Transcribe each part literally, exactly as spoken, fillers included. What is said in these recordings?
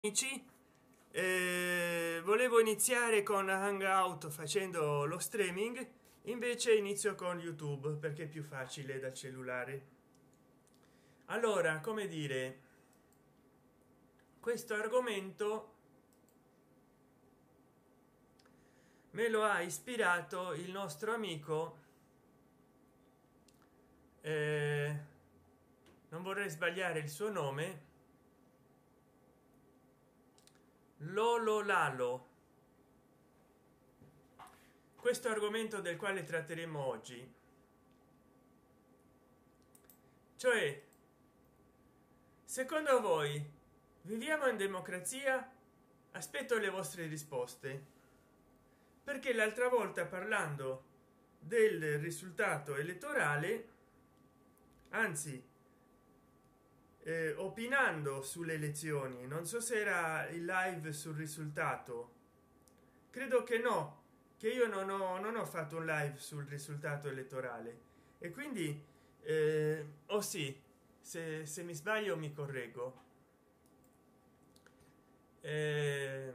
Amici, eh, volevo iniziare con Hangout facendo lo streaming, invece inizio con YouTube perché è più facile dal cellulare. Allora, come dire, questo argomento me lo ha ispirato il nostro amico, eh, non vorrei sbagliare il suo nome, Lolo Lalo. Questo argomento del quale tratteremo oggi, cioè, secondo voi viviamo in democrazia? Aspetto le vostre risposte, perché l'altra volta, parlando del risultato elettorale, anzi eh, opinando sulle elezioni, non so se era il live sul risultato, credo che no, che io non ho, non ho fatto un live sul risultato elettorale, e quindi eh, o oh sì, se, se mi sbaglio mi correggo. eh,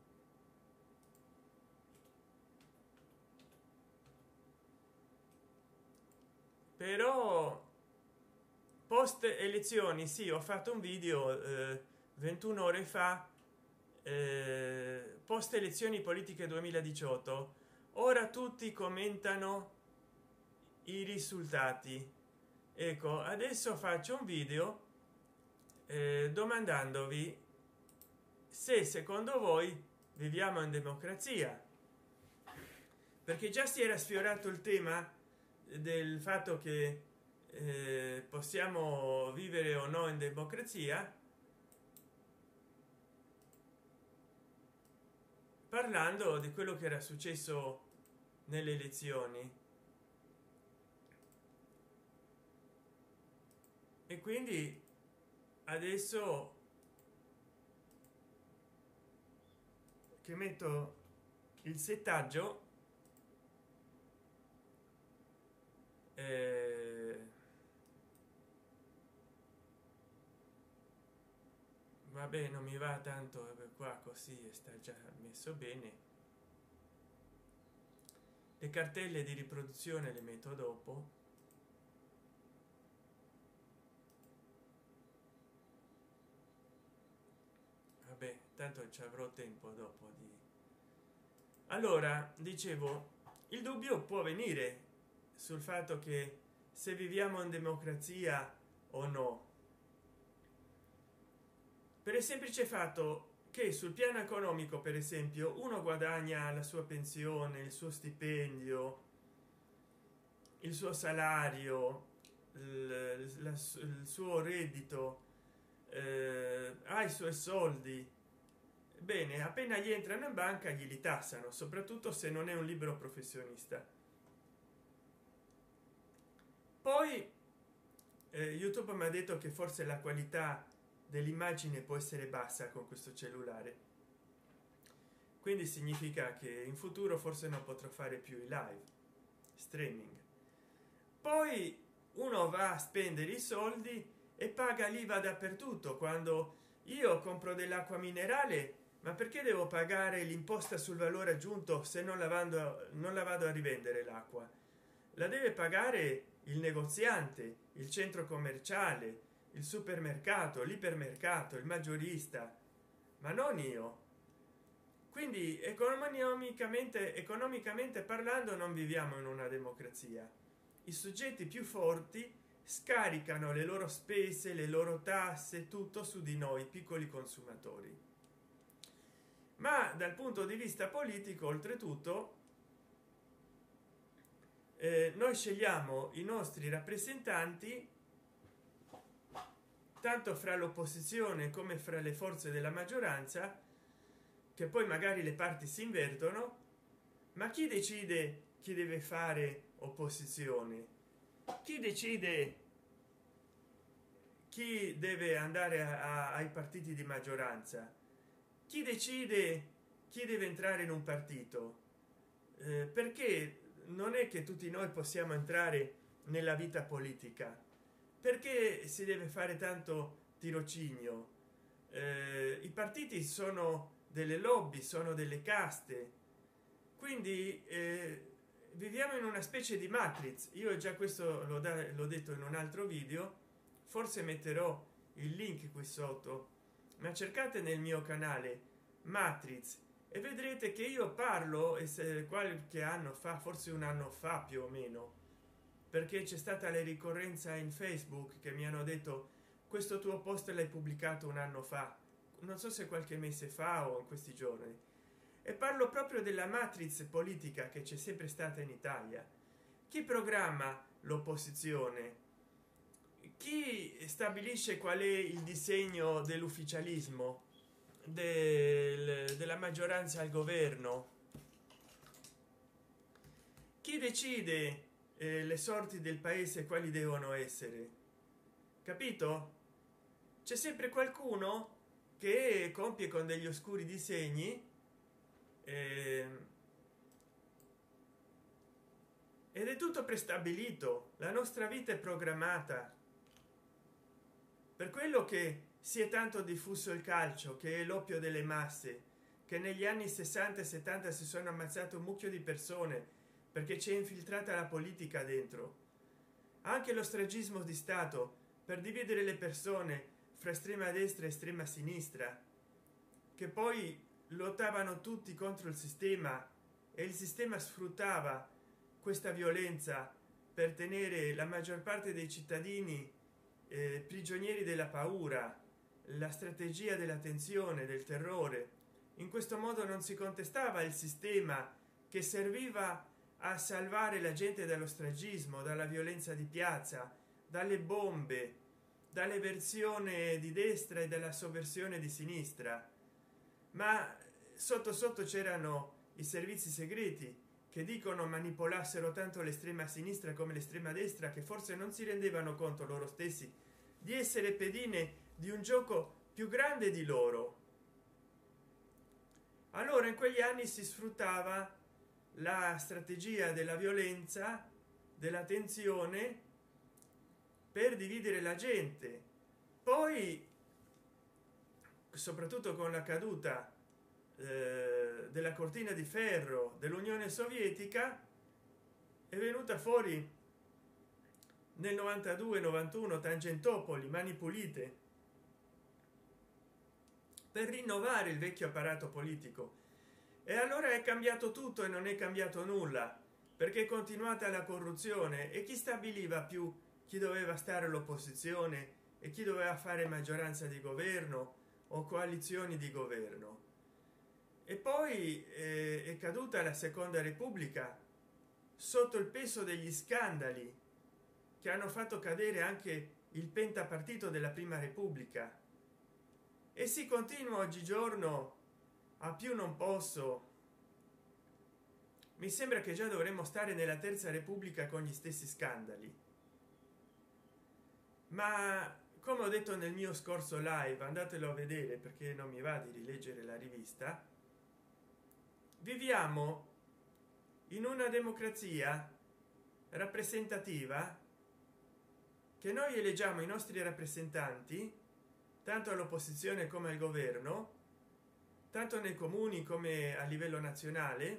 però post elezioni, sì, ho fatto un video eh, ventuno ore fa, eh, post elezioni politiche duemiladiciotto. Ora tutti commentano i risultati. Ecco, adesso faccio un video eh, domandandovi se secondo voi viviamo in democrazia, perché già si era sfiorato il tema del fatto che eh, possiamo vivere o no in democrazia, parlando di quello che era successo nelle elezioni. E quindi adesso che metto il settaggio, eh, vabbè, non mi va tanto qua, così sta già messo bene. Le cartelle di riproduzione le metto dopo. Vabbè, tanto ci avrò tempo dopo di... Allora, dicevo, il dubbio può venire sul fatto che se viviamo in democrazia o no, per il semplice fatto che sul piano economico, per esempio, uno guadagna la sua pensione, il suo stipendio, il suo salario, il, la- il suo reddito, eh, ha i suoi soldi. Bene, appena gli entrano in banca glieli tassano, soprattutto se non è un libero professionista. Poi eh, YouTube mi ha detto che forse la qualità dell'immagine può essere bassa con questo cellulare, quindi significa che in futuro forse non potrò fare più i live streaming. Poi uno va a spendere i soldi e paga l'i v a dappertutto. Quando io compro dell'acqua minerale, ma perché devo pagare l'imposta sul valore aggiunto se non la vado non la vado a rivendere? L'acqua la deve pagare il negoziante, il centro commerciale, il supermercato, l'ipermercato, il maggiorista, ma non io. Quindi economicamente economicamente parlando non viviamo in una democrazia. I soggetti più forti scaricano le loro spese, le loro tasse, tutto su di noi piccoli consumatori. Ma dal punto di vista politico, oltretutto, eh, noi scegliamo i nostri rappresentanti tanto fra l'opposizione come fra le forze della maggioranza, che poi magari le parti si invertono. Ma chi decide chi deve fare opposizione? Chi decide chi deve andare a, a, ai partiti di maggioranza? Chi decide chi deve entrare in un partito? Eh, perché non è che tutti noi possiamo entrare nella vita politica? Perché si deve fare tanto tirocinio? eh, i partiti sono delle lobby, sono delle caste, quindi eh, viviamo in una specie di matrix. Io già questo l'ho detto in un altro video, forse metterò il link qui sotto, ma cercate nel mio canale matrix e vedrete che io parlo, e se qualche anno fa, forse un anno fa più o meno, perché c'è stata la ricorrenza in Facebook che mi hanno detto questo tuo post l'hai pubblicato un anno fa, non so se qualche mese fa o in questi giorni, e parlo proprio della matrix politica che c'è sempre stata in Italia. Chi programma l'opposizione? Chi stabilisce qual è il disegno dell'ufficialismo del, della maggioranza al governo? Chi decide eh, le sorti del paese, quali devono essere? Capito? C'è sempre qualcuno che compie con degli oscuri disegni eh, ed è tutto prestabilito. La nostra vita è programmata. Per quello che si è tanto diffuso il calcio, che è l'oppio delle masse, che negli anni sessanta e settanta si sono ammazzate un mucchio di persone perché c'è infiltrata la politica dentro. Anche lo stragismo di Stato per dividere le persone fra estrema destra e estrema sinistra, che poi lottavano tutti contro il sistema e il sistema sfruttava questa violenza per tenere la maggior parte dei cittadini eh, prigionieri della paura, la strategia della tensione, del terrore. In questo modo non si contestava il sistema che serviva a salvare la gente dallo stragismo, dalla violenza di piazza, dalle bombe, dall'eversione di destra e dalla sovversione di sinistra, ma sotto sotto c'erano i servizi segreti che dicono manipolassero tanto l'estrema sinistra come l'estrema destra, che forse non si rendevano conto loro stessi di essere pedine di un gioco più grande di loro. Allora in quegli anni si sfruttava la strategia della violenza, della tensione, per dividere la gente. Poi soprattutto con la caduta eh, della cortina di ferro dell'Unione Sovietica è venuta fuori nel novantadue novantuno Tangentopoli, Mani Pulite, per rinnovare il vecchio apparato politico. E allora è cambiato tutto e non è cambiato nulla, perché è continuata la corruzione. E chi stabiliva più chi doveva stare all'opposizione e chi doveva fare maggioranza di governo o coalizioni di governo? E poi eh, è caduta la Seconda Repubblica sotto il peso degli scandali che hanno fatto cadere anche il pentapartito della Prima Repubblica, e si continua oggigiorno a più non posso. Mi sembra che già dovremmo stare nella Terza Repubblica con gli stessi scandali, ma come ho detto nel mio scorso live, andatelo a vedere perché non mi va di rileggere la rivista, viviamo in una democrazia rappresentativa che noi eleggiamo i nostri rappresentanti tanto all'opposizione come al governo, tanto nei comuni come a livello nazionale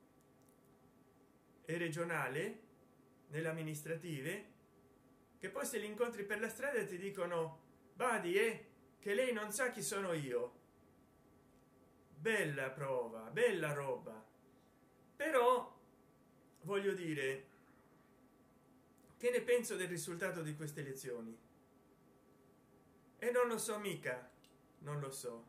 e regionale, nelle amministrative, che poi se li incontri per la strada ti dicono badi eh, che lei non sa chi sono io. Bella prova, bella roba. Però voglio dire, che ne penso del risultato di queste elezioni? E non lo so mica, non lo so.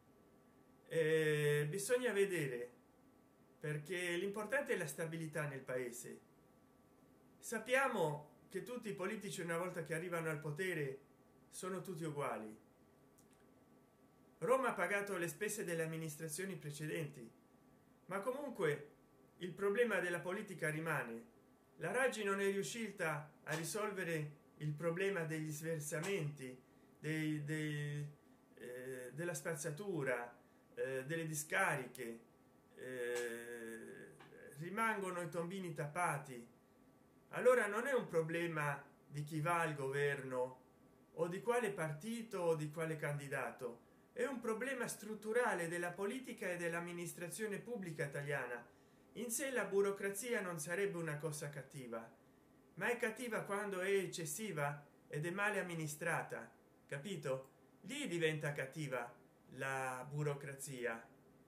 Eh, bisogna vedere, perché l'importante è la stabilità nel paese. Sappiamo che tutti i politici una volta che arrivano al potere sono tutti uguali. Roma ha pagato le spese delle amministrazioni precedenti, ma comunque il problema della politica rimane. La Raggi non è riuscita a risolvere il problema degli sversamenti, dei, dei, eh, della spazzatura, eh, delle discariche, eh, rimangono i tombini tappati. Allora non è un problema di chi va al governo o di quale partito o di quale candidato, è un problema strutturale della politica e dell'amministrazione pubblica italiana. In sé la burocrazia non sarebbe una cosa cattiva, ma è cattiva quando è eccessiva ed è male amministrata, capito? Lì diventa cattiva la burocrazia.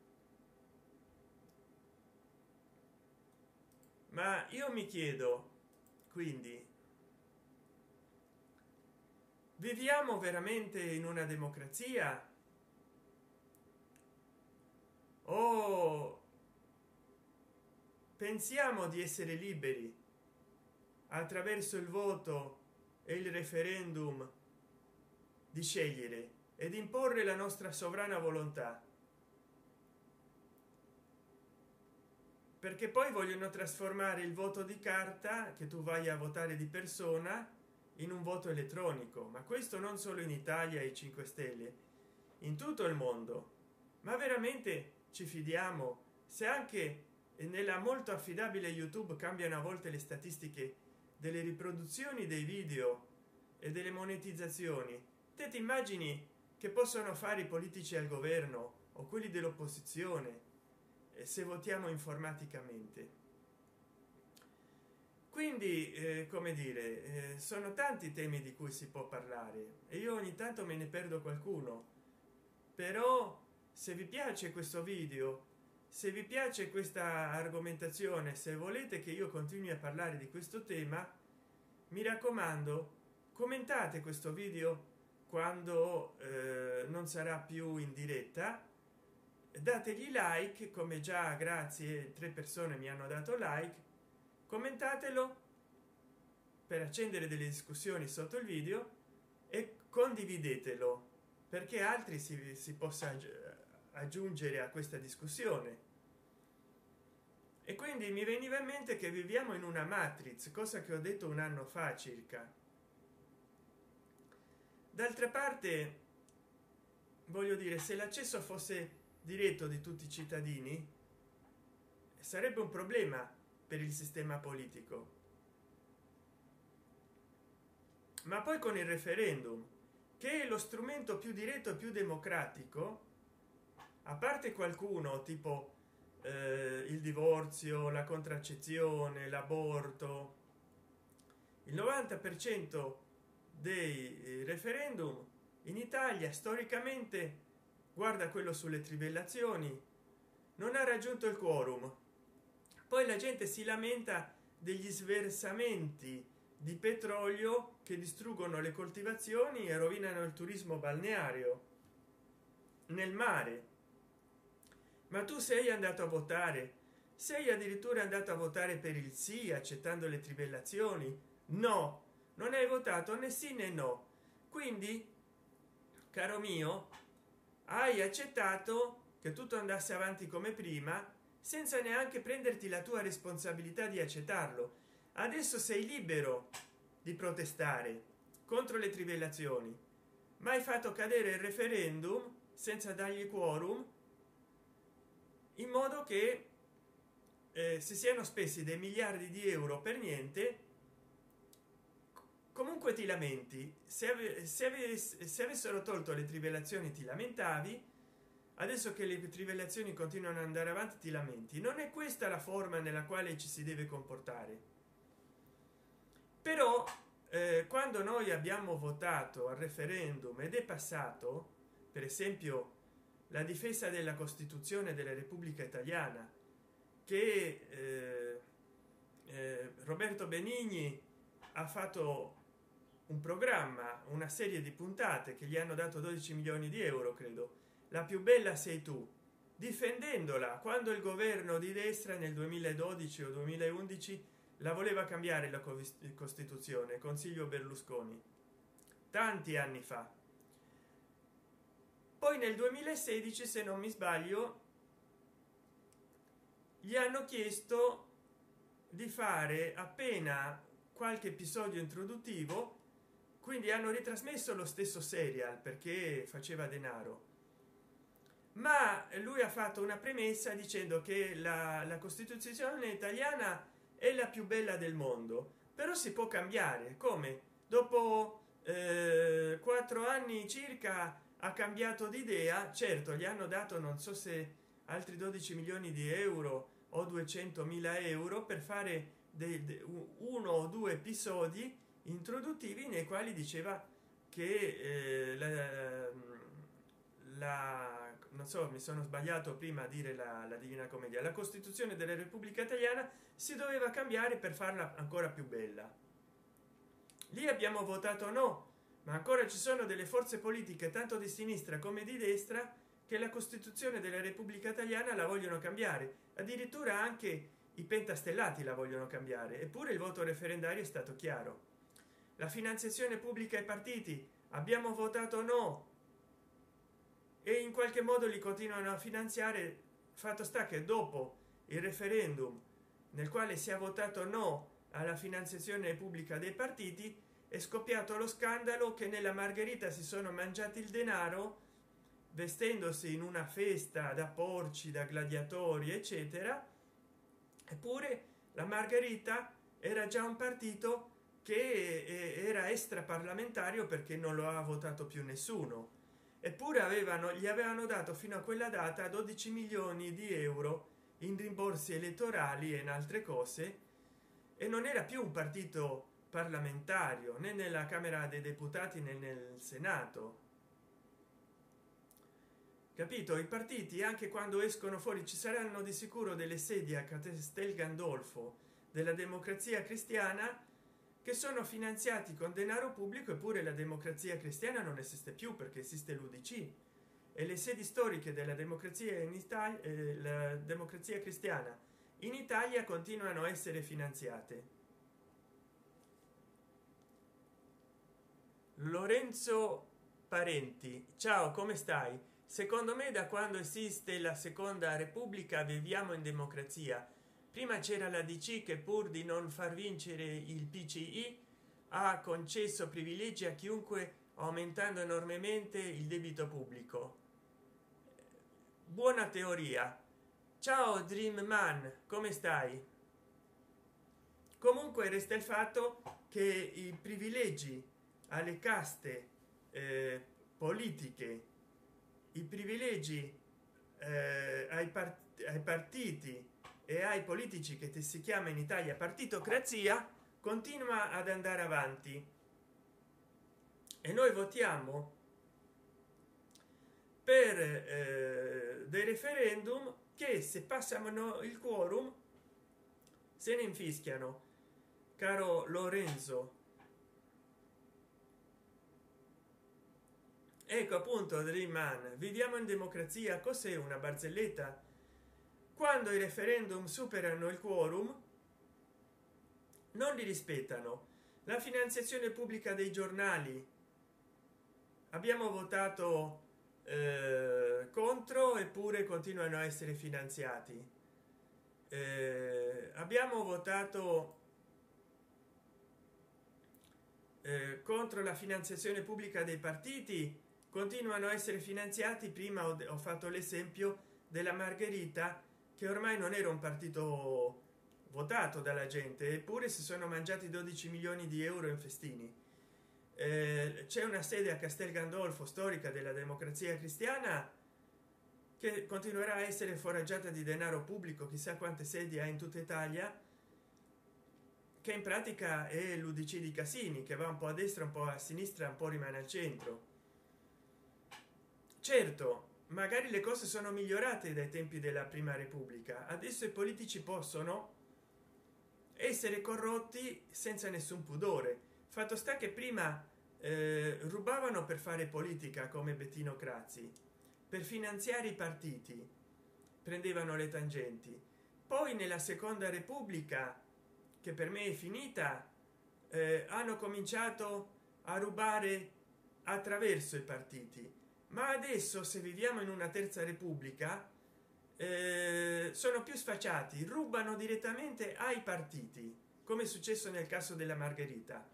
Ma io mi chiedo, quindi, viviamo veramente in una democrazia o pensiamo di essere liberi attraverso il voto e il referendum di scegliere ed imporre la nostra sovrana volontà? Perché poi vogliono trasformare il voto di carta, che tu vai a votare di persona, in un voto elettronico. Ma questo non solo in Italia e cinque stelle, in tutto il mondo. Ma veramente ci fidiamo? Se anche nella molto affidabile YouTube cambiano a volte le statistiche delle riproduzioni dei video e delle monetizzazioni, te ti immagini che possono fare i politici al governo o quelli dell'opposizione se votiamo informaticamente? Quindi eh, come dire, eh, sono tanti temi di cui si può parlare e io ogni tanto me ne perdo qualcuno. Però se vi piace questo video, se vi piace questa argomentazione, se volete che io continui a parlare di questo tema, mi raccomando, commentate questo video quando eh, non sarà più in diretta, dategli like, come già grazie tre persone mi hanno dato like, commentatelo per accendere delle discussioni sotto il video e condividetelo perché altri si, si possa aggiungere a questa discussione. E quindi mi veniva in mente che viviamo in una matrix, cosa che ho detto un anno fa circa. D'altra parte, voglio dire, se l'accesso fosse diretto di tutti i cittadini sarebbe un problema per il sistema politico. Ma poi con il referendum, che è lo strumento più diretto e più democratico, a parte qualcuno tipo eh, il divorzio, la contraccezione, l'aborto, il novanta per cento dei referendum in Italia storicamente, guarda quello sulle trivellazioni, non ha raggiunto il quorum. Poi la gente si lamenta degli sversamenti di petrolio che distruggono le coltivazioni e rovinano il turismo balneario nel mare. Ma tu sei andato a votare? Sei addirittura andato a votare per il sì, accettando le trivellazioni? No, non hai votato né sì né no. Quindi, caro mio, hai accettato che tutto andasse avanti come prima senza neanche prenderti la tua responsabilità di accettarlo. Adesso sei libero di protestare contro le trivellazioni, ma hai fatto cadere il referendum senza dargli quorum, in modo che eh, si siano spesi dei miliardi di euro per niente. Comunque ti lamenti. Se, ave, se, ave, se avessero tolto le trivellazioni ti lamentavi, adesso che le trivellazioni continuano ad andare avanti ti lamenti. Non è questa la forma nella quale ci si deve comportare. Però eh, quando noi abbiamo votato al referendum ed è passato, per esempio, la difesa della Costituzione della Repubblica Italiana, che eh, eh, Roberto Benigni ha fatto un programma, una serie di puntate che gli hanno dato dodici milioni di euro, credo. La più bella sei tu, difendendola quando il governo di destra nel duemiladodici o duemilaundici la voleva cambiare la Costituzione, Consiglio Berlusconi, tanti anni fa. Poi nel duemilasedici, se non mi sbaglio, gli hanno chiesto di fare appena qualche episodio introduttivo, quindi hanno ritrasmesso lo stesso serial perché faceva denaro, ma lui ha fatto una premessa dicendo che la, la Costituzione italiana è la più bella del mondo, però si può cambiare. Come dopo eh, quattro anni circa ha cambiato di idea. Certo, gli hanno dato non so se altri dodici milioni di euro o duecentomila euro per fare de, de, uno o due episodi introduttivi nei quali diceva che eh, la, la non so, mi sono sbagliato prima a dire la, la Divina Commedia, la Costituzione della Repubblica Italiana si doveva cambiare per farla ancora più bella. Lì abbiamo votato no, ma ancora ci sono delle forze politiche tanto di sinistra come di destra che la Costituzione della Repubblica Italiana la vogliono cambiare, addirittura anche i pentastellati la vogliono cambiare. Eppure il voto referendario è stato chiaro. La finanziazione pubblica ai partiti, abbiamo votato no e in qualche modo li continuano a finanziare. Fatto sta che dopo il referendum nel quale si è votato no alla finanziazione pubblica dei partiti, è scoppiato lo scandalo che nella Margherita si sono mangiati il denaro vestendosi in una festa da porci, da gladiatori eccetera. Eppure la Margherita era già un partito che era extraparlamentario perché non lo ha votato più nessuno. Eppure avevano gli avevano dato fino a quella data dodici milioni di euro in rimborsi elettorali e in altre cose, e non era più un partito parlamentario né nella Camera dei Deputati né nel Senato. Capito? I partiti, anche quando escono fuori, ci saranno di sicuro delle sedi a Castel Gandolfo della Democrazia Cristiana che sono finanziati con denaro pubblico, eppure la Democrazia Cristiana non esiste più perché esiste l'U D C, e le sedi storiche della democrazia in Italia, eh, la Democrazia Cristiana in Italia continuano a essere finanziate. Lorenzo Parenti, ciao, come stai? Secondo me da quando esiste la Seconda Repubblica viviamo in democrazia. Prima c'era la D C che pur di non far vincere il P C I ha concesso privilegi a chiunque, aumentando enormemente il debito pubblico. Buona teoria. Ciao Dream Man, come stai? Comunque resta il fatto che i privilegi alle caste eh, politiche, i privilegi eh, ai, part ai partiti e ai politici, che si chiama in Italia partitocrazia, continua ad andare avanti, e noi votiamo per eh, dei referendum che, se passano il quorum, se ne infischiano. Caro Lorenzo, ecco appunto, Dream Man, viviamo in democrazia. Cos'è una barzelletta? Quando i referendum superano il quorum non li rispettano. La finanziazione pubblica dei giornali, abbiamo votato eh, contro, eppure continuano a essere finanziati. Eh, abbiamo votato eh, contro la finanziazione pubblica dei partiti, continuano a essere finanziati. Prima ho, ho fatto l'esempio della Margherita, che ormai non era un partito votato dalla gente, eppure si sono mangiati dodici milioni di euro in festini. Eh, c'è una sede a Castel Gandolfo storica della Democrazia Cristiana che continuerà a essere foraggiata di denaro pubblico, chissà quante sedi ha in tutta Italia, che in pratica è l'U D C di Casini, che va un po' a destra, un po' a sinistra, un po' rimane al centro. Certo, magari le cose sono migliorate dai tempi della Prima Repubblica. Adesso i politici possono essere corrotti senza nessun pudore. Fatto sta che prima eh, rubavano per fare politica, come Bettino Craxi, per finanziare i partiti, prendevano le tangenti. Poi nella Seconda Repubblica, che per me è finita, eh, hanno cominciato a rubare attraverso i partiti. Ma adesso, se viviamo in una Terza Repubblica, eh, sono più sfacciati, rubano direttamente ai partiti, come è successo nel caso della Margherita.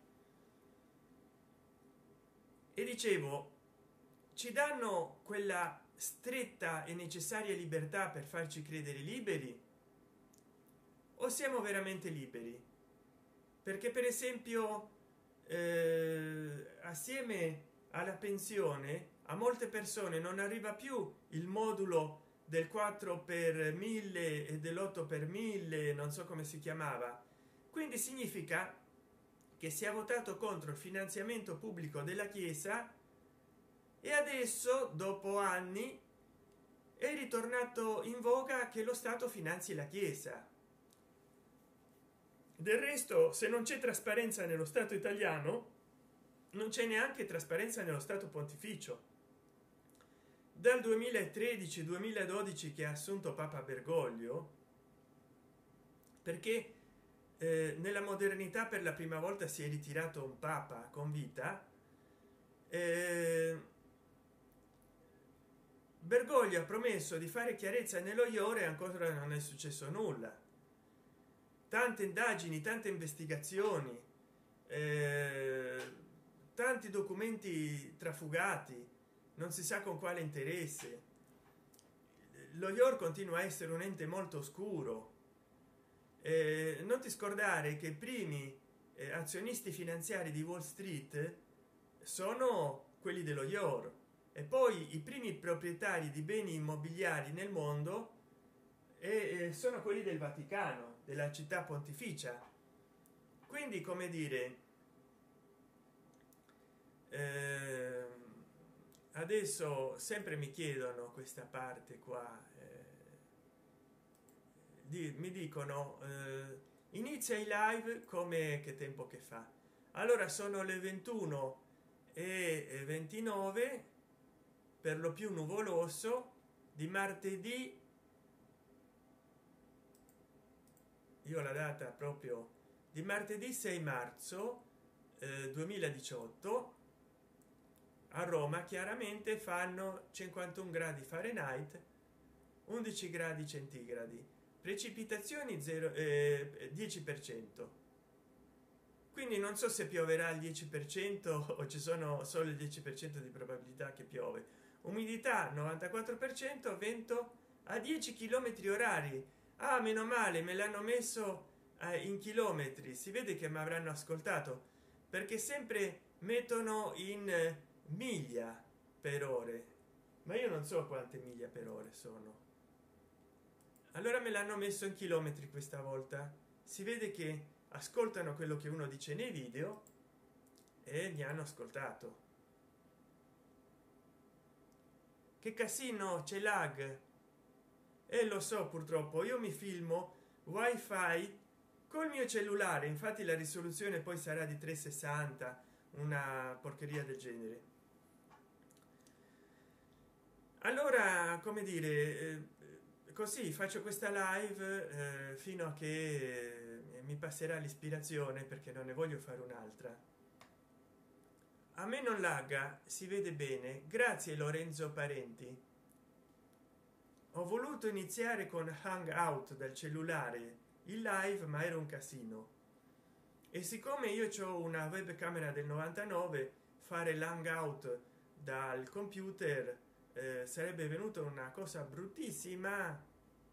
E dicevo, ci danno quella stretta e necessaria libertà per farci credere liberi, o siamo veramente liberi? Perché, per esempio, eh, assieme alla pensione a molte persone non arriva più il modulo del quattro per mille e dell'otto per mille, non so come si chiamava. Quindi significa che si è votato contro il finanziamento pubblico della chiesa e adesso dopo anni è ritornato in voga che lo stato finanzi la chiesa. Del resto, se non c'è trasparenza nello stato italiano, non c'è neanche trasparenza nello stato pontificio. Dal duemilatredici duemiladodici che ha assunto Papa Bergoglio, perché eh, nella modernità per la prima volta si è ritirato un papa con vita, eh, Bergoglio ha promesso di fare chiarezza nello iore, ancora non è successo nulla. Tante indagini, tante investigazioni, eh, tanti documenti trafugati, non si sa con quale interesse. Lo I O R continua a essere un ente molto oscuro. Eh, non ti scordare che i primi eh, azionisti finanziari di Wall Street sono quelli dello I O R, e poi i primi proprietari di beni immobiliari nel mondo e eh, sono quelli del Vaticano, della città pontificia. Quindi, come dire, eh, adesso sempre mi chiedono questa parte qua, eh, di, mi dicono eh, inizia i live come che tempo che fa. Allora sono le ventuno e ventinove, per lo più nuvoloso, di martedì. Io la data proprio di martedì sei marzo eh, duemiladiciotto. A Roma chiaramente fanno cinquantuno gradi Fahrenheit, undici gradi centigradi, precipitazioni zero, eh, dieci per cento. Quindi non so se pioverà al dieci per cento o ci sono solo il dieci per cento di probabilità che piove. Umidità novantaquattro per cento, vento a dieci chilometri orari. Ah, meno male, me l'hanno messo eh, in chilometri. Si vede che mi avranno ascoltato, perché sempre mettono in eh, miglia per ore, ma io non so quante miglia per ore sono. Allora me l'hanno messo in chilometri questa volta. Si vede che ascoltano quello che uno dice nei video e mi hanno ascoltato. Che casino, c'è lag. E eh, lo so, purtroppo io mi filmo wifi col mio cellulare, infatti la risoluzione poi sarà di trecentosessanta, una porcheria del genere. Allora, come dire, eh, così faccio questa live eh, fino a che eh, mi passerà l'ispirazione, perché non ne voglio fare un'altra. A me non lagga, si vede bene, grazie Lorenzo Parenti. Ho voluto iniziare con Hangout dal cellulare il live, ma era un casino, e siccome io ho una webcamera del novantanove, fare l'hangout dal computer eh, sarebbe venuta una cosa bruttissima.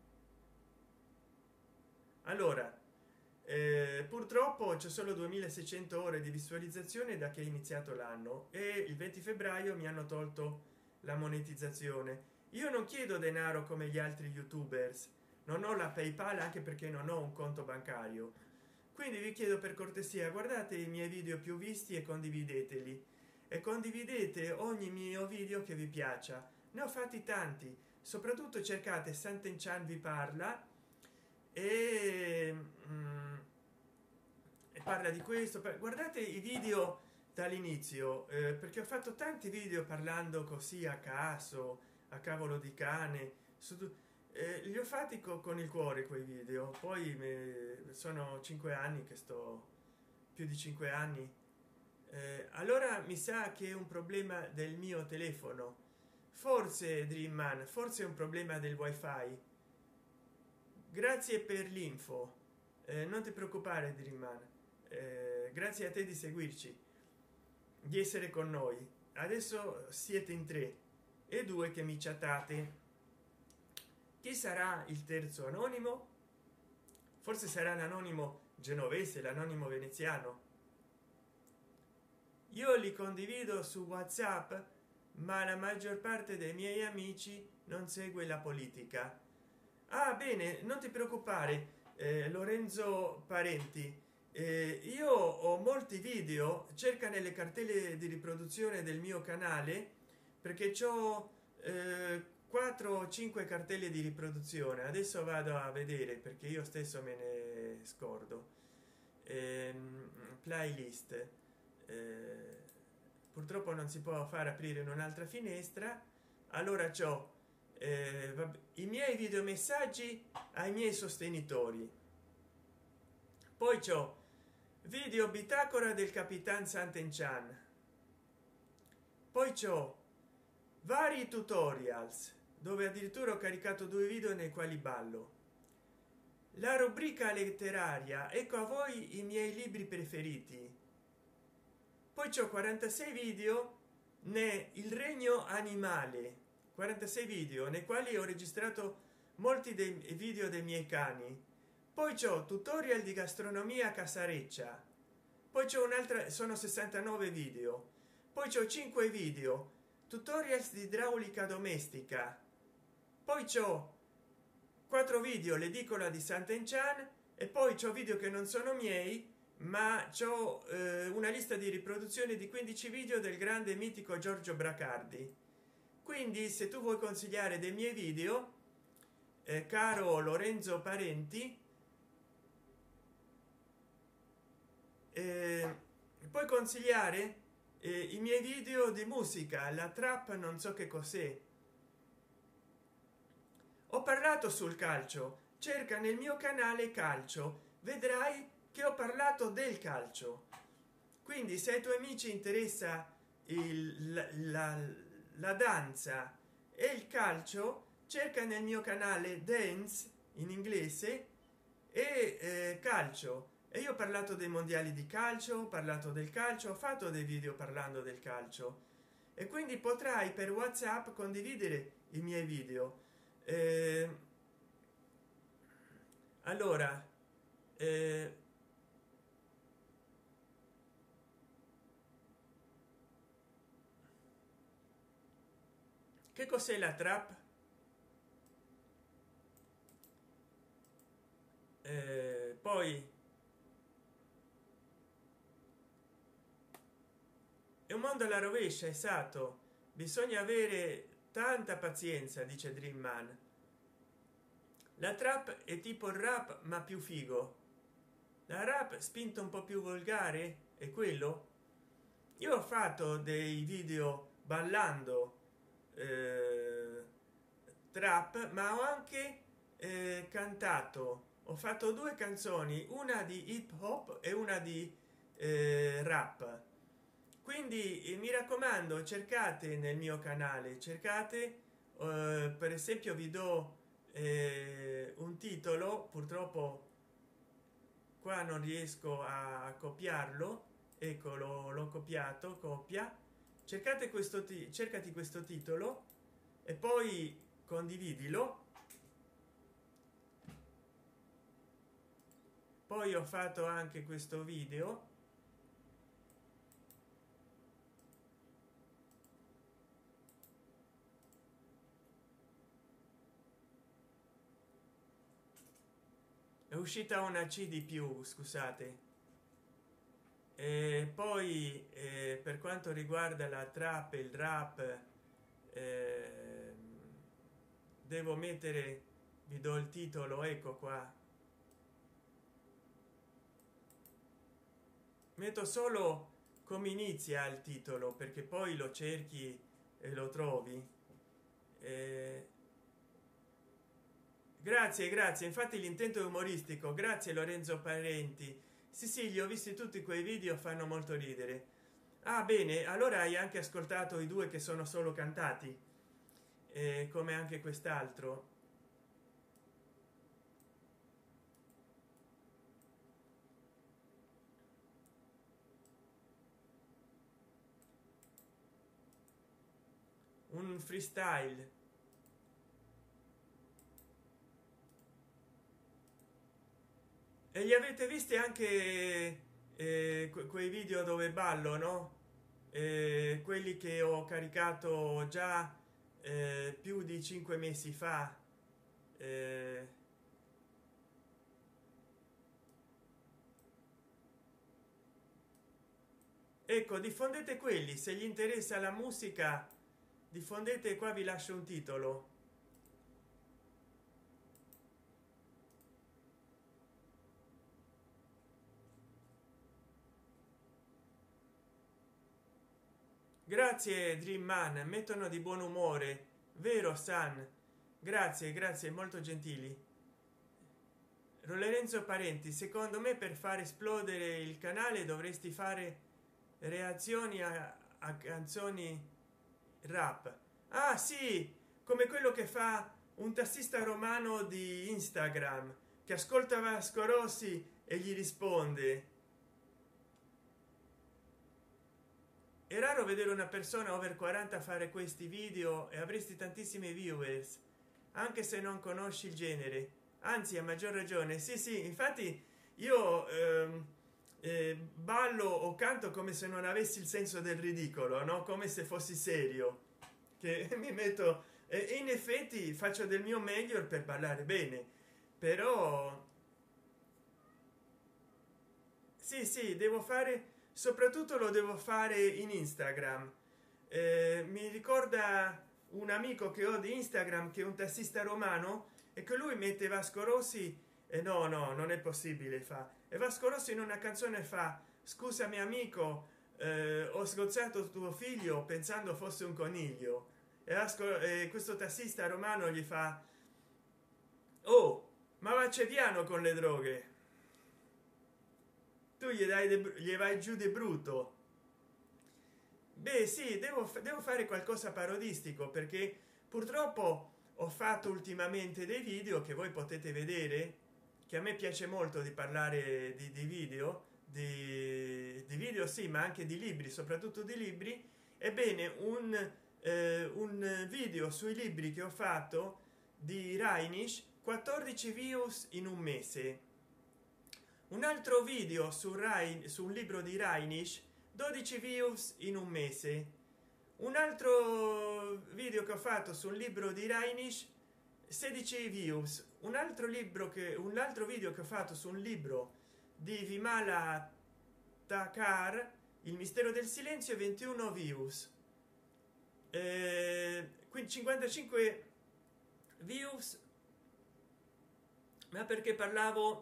Allora eh, purtroppo c'è solo duemilaseicento ore di visualizzazione da che è iniziato l'anno, e il venti febbraio mi hanno tolto la monetizzazione. Io non chiedo denaro come gli altri youtubers, non ho la PayPal, anche perché non ho un conto bancario. Quindi vi chiedo per cortesia, guardate i miei video più visti e condivideteli, e condividete ogni mio video che vi piaccia. Ne ho fatti tanti, soprattutto cercate Sant'Enchan vi parla e, mm, e parla di questo. Guardate i video dall'inizio, eh, perché ho fatto tanti video parlando così a caso, a cavolo di cane, su, eh, li ho fatti co con il cuore quei video. Poi me, sono cinque anni che sto, più di cinque anni. Eh, allora mi sa che è un problema del mio telefono, forse Dreamman, forse è un problema del wifi. Grazie per l'info, eh, non ti preoccupare Dreamman, eh, grazie a te di seguirci, di essere con noi. Adesso siete in tre e due che mi chattate. Chi sarà il terzo anonimo? Forse sarà l'anonimo genovese, l'anonimo veneziano. Io li condivido su WhatsApp, ma la maggior parte dei miei amici non segue la politica. Ah, bene, non ti preoccupare, eh, Lorenzo Parenti. Eh, io ho molti video, cerca nelle cartelle di riproduzione del mio canale, perché ho eh, quattro o cinque cartelle di riproduzione. Adesso vado a vedere perché io stesso me ne scordo. Ehm, playlist, eh, purtroppo non si può far aprire in un'altra finestra. Allora ciò eh, i miei video messaggi ai miei sostenitori, poi c'ho video bitácora del capitan Sant'Enchan, poi c'ho vari tutorials dove addirittura ho caricato due video nei quali ballo, la rubrica letteraria ecco a voi i miei libri preferiti, poi c'ho quarantasei video né il regno animale, quarantasei video nei quali ho registrato molti dei video dei miei cani, poi c'ho tutorial di gastronomia casareccia, poi c'è un'altra, sono sessantanove video, poi c'ho cinque video tutorials di idraulica domestica, poi c'ho quattro video l'edicola di Sant'Enchan e poi c'ho video che non sono miei ma c'ho eh, una lista di riproduzione di quindici video del grande mitico Giorgio Bracardi. Quindi se tu vuoi consigliare dei miei video, eh, caro Lorenzo Parenti, eh, puoi consigliare eh, i miei video di musica, la trap non so che cos'è. Ho parlato sul calcio, cerca nel mio canale calcio, vedrai che ho parlato del calcio. Quindi se ai tuoi amici interessa il, la, la, la danza e il calcio, cerca nel mio canale dance in inglese e eh, calcio, e io ho parlato dei mondiali di calcio, ho parlato del calcio, ho fatto dei video parlando del calcio, e quindi potrai per WhatsApp condividere i miei video. Eh, allora eh, che cos'è la trap? Eh, poi è un mondo alla rovescia, esatto, bisogna avere tanta pazienza, dice Dream Man. La trap è tipo il rap ma più figo, la rap spinto un po' più volgare è quello. Io ho fatto dei video ballando eh, trap, ma ho anche eh, cantato, ho fatto due canzoni, una di hip hop e una di eh, rap. Quindi eh, mi raccomando, cercate nel mio canale, cercate eh, per esempio vi do eh, un titolo, purtroppo qua non riesco a copiarlo, ecco l'ho copiato, copia, cercate questo cercati questo titolo e poi condividilo. Poi ho fatto anche questo video, è uscita una C di più, scusate. E poi eh, per quanto riguarda la trap e il rap, eh, devo mettere, vi do il titolo, ecco qua, metto solo come inizia il titolo perché poi lo cerchi e lo trovi. eh, grazie grazie, infatti l'intento è umoristico, grazie Lorenzo Parenti. Sì sì, li ho visti tutti quei video, fanno molto ridere. Ah bene, allora hai anche ascoltato i due che sono solo cantati, eh, come anche quest'altro. Un freestyle. E li avete visti anche eh, que quei video dove ballo, no? eh, quelli che ho caricato già eh, più di cinque mesi fa. eh, ecco, diffondete quelli se gli interessa la musica, diffondete. Qua vi lascio un titolo. Grazie Dream Man, mettono di buon umore, vero San? Grazie, grazie, molto gentili. Lorenzo Parenti, secondo me per far esplodere il canale dovresti fare reazioni a, a canzoni rap. Ah sì, come quello che fa un tassista romano di Instagram che ascolta Vasco Rossi e gli risponde. È raro vedere una persona over quaranta fare questi video e avresti tantissimi viewers anche se non conosci il genere, anzi a maggior ragione. Sì sì, infatti io ehm, eh, ballo o canto come se non avessi il senso del ridicolo, no? Come se fossi serio, che mi metto e eh, in effetti faccio del mio meglio per ballare bene, però sì sì, devo fare, soprattutto lo devo fare in Instagram. Eh, mi ricorda un amico che ho di Instagram che è un tassista romano e che lui mette Vasco Rossi e no no non è possibile, fa, e Vasco Rossi in una canzone fa: scusami amico, eh, ho sgozzato tuo figlio pensando fosse un coniglio. E Vasco, eh, questo tassista romano gli fa: oh, ma va c'è piano con le droghe, tu gli dai de, gli vai giù di brutto. Beh sì, devo, devo fare qualcosa parodistico, perché purtroppo ho fatto ultimamente dei video che voi potete vedere, che a me piace molto di parlare di, di video di, di video sì, ma anche di libri, soprattutto di libri. Ebbene, un, eh, un video sui libri che ho fatto di Reinisch, quattordici views in un mese. Un altro video su Rai, su un libro di Reinisch, dodici views in un mese. Un altro video che ho fatto sul libro di Reinisch, sedici views. Un altro libro che un altro video che ho fatto su un libro di Vimala Thakar, Il mistero del silenzio, ventuno views. Eh, quindi cinquantacinque views, ma perché parlavo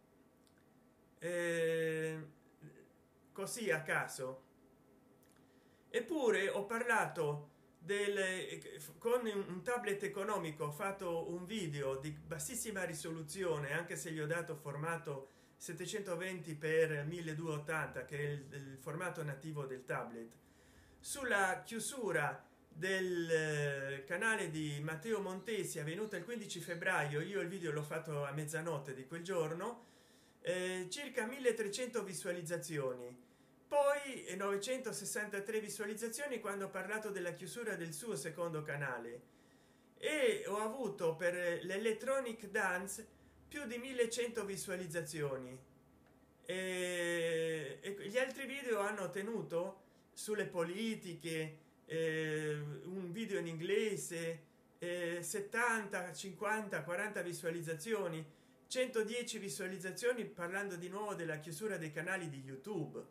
eh, così a caso. Eppure ho parlato del, con un tablet economico, ho fatto un video di bassissima risoluzione, anche se gli ho dato formato settecentoventi per milleduecentottanta, che è il, il formato nativo del tablet, sulla chiusura del canale di Matteo Montesi avvenuta il quindici febbraio. Io il video l'ho fatto a mezzanotte di quel giorno, eh, circa milletrecento visualizzazioni, poi novecentosessantatré visualizzazioni quando ho parlato della chiusura del suo secondo canale, e ho avuto per l'Electronic Dance più di millecento visualizzazioni, e, e gli altri video hanno tenuto sulle politiche, eh, un video in inglese, eh, settanta, cinquanta, quaranta visualizzazioni, centodieci visualizzazioni parlando di nuovo della chiusura dei canali di YouTube.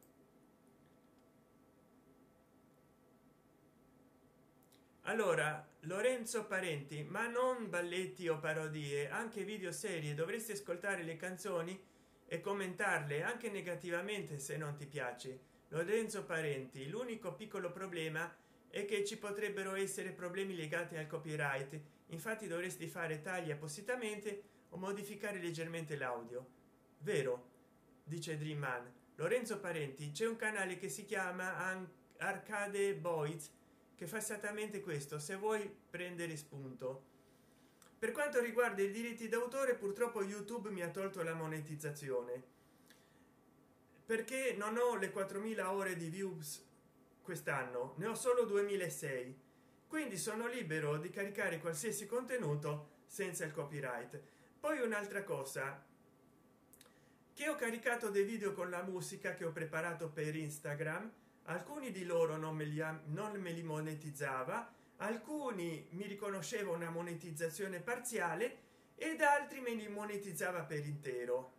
Allora, Lorenzo Parenti, ma non balletti o parodie, anche video serie. Dovresti ascoltare le canzoni e commentarle anche negativamente se non ti piace. Lorenzo Parenti, l'unico piccolo problema è che ci potrebbero essere problemi legati al copyright, infatti dovresti fare tagli appositamente o modificare leggermente l'audio. Vero, dice Dream Man. Lorenzo Parenti, c'è un canale che si chiama Arcade Boys che fa esattamente questo, se vuoi prendere spunto. Per quanto riguarda i diritti d'autore, purtroppo YouTube mi ha tolto la monetizzazione, perché non ho le quattromila ore di views quest'anno, ne ho solo duemilasei, quindi sono libero di caricare qualsiasi contenuto senza il copyright. Poi un'altra cosa, che ho caricato dei video con la musica che ho preparato per Instagram alcuni di loro non me li ha, non me li monetizzava, alcuni mi riconosceva una monetizzazione parziale ed altri me li monetizzava per intero.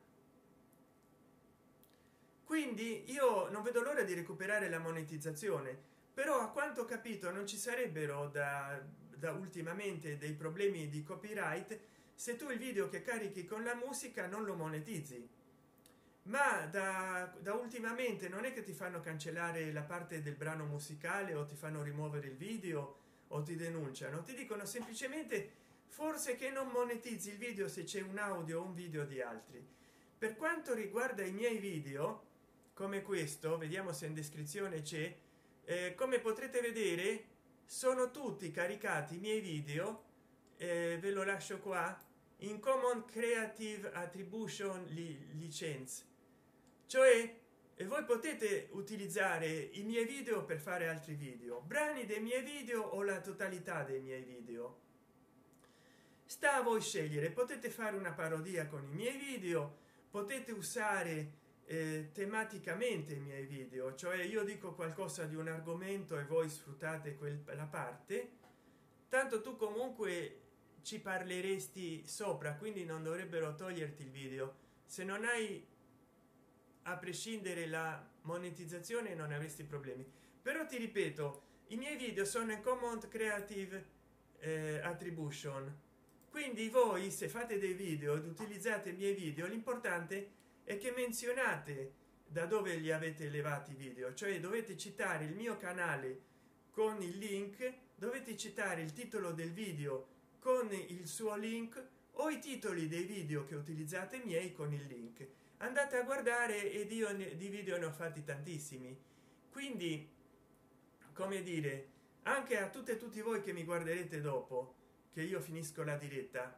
Quindi io non vedo l'ora di recuperare la monetizzazione, però a quanto ho capito non ci sarebbero da, da ultimamente dei problemi di copyright se tu il video che carichi con la musica non lo monetizzi. Ma da, da ultimamente non è che ti fanno cancellare la parte del brano musicale o ti fanno rimuovere il video o ti denunciano, ti dicono semplicemente forse che non monetizzi il video se c'è un audio o un video di altri. Per quanto riguarda i miei video come questo, vediamo se in descrizione c'è, eh, come potrete vedere sono tutti caricati i miei video, eh, ve lo lascio qua, in Common Creative Attribution li, license, cioè e voi potete utilizzare i miei video per fare altri video, brani dei miei video o la totalità dei miei video. Sta a voi scegliere, potete fare una parodia con i miei video, potete usare eh, tematicamente i miei video, cioè io dico qualcosa di un argomento e voi sfruttate quella parte, tanto tu comunque ci parleresti sopra, quindi non dovrebbero toglierti il video. Se non hai a prescindere la monetizzazione non avresti problemi. Però ti ripeto, i miei video sono in Common Creative eh, Attribution, quindi voi se fate dei video ed utilizzate i miei video, l'importante è che menzionate da dove li avete levati i video, cioè dovete citare il mio canale con il link, dovete citare il titolo del video con il suo link o i titoli dei video che utilizzate miei con il link. Andate a guardare ed io di video ne ho fatti tantissimi, quindi come dire, anche a tutte e tutti voi che mi guarderete dopo che io finisco la diretta,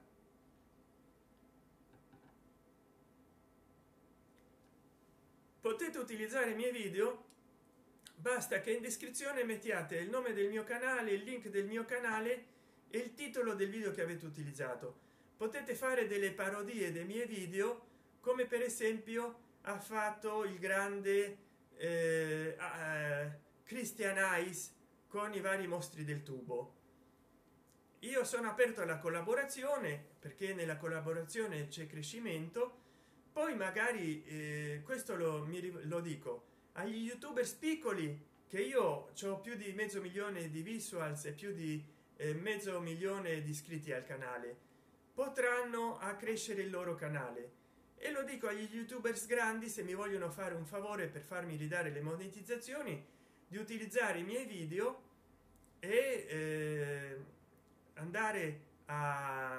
potete utilizzare i miei video, basta che in descrizione mettiate il nome del mio canale, il link del mio canale e il titolo del video che avete utilizzato. Potete fare delle parodie dei miei video, come per esempio ha fatto il grande eh, eh, Christian Ice con i vari mostri del tubo. Io sono aperto alla collaborazione perché nella collaborazione c'è crescimento. Poi magari eh, questo lo, mi, lo dico agli youtubers piccoli, che io ho più di mezzo milione di visuals e più di eh, mezzo milione di iscritti al canale, potranno accrescere il loro canale. E lo dico agli youtubers grandi, se mi vogliono fare un favore per farmi ridare le monetizzazioni, di utilizzare i miei video e eh, andare a,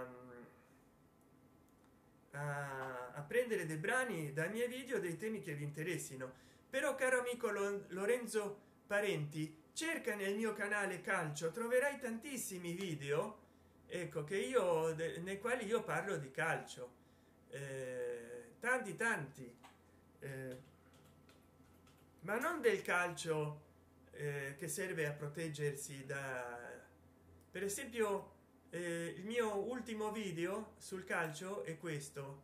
a, a prendere dei brani dai miei video, dei temi che vi interessino. Però caro amico Lorenzo Parenti, cerca nel mio canale calcio, troverai tantissimi video, ecco, che io nei quali io parlo di calcio, eh, tanti tanti eh, ma non del calcio eh, che serve a proteggersi da, per esempio eh, il mio ultimo video sul calcio è questo.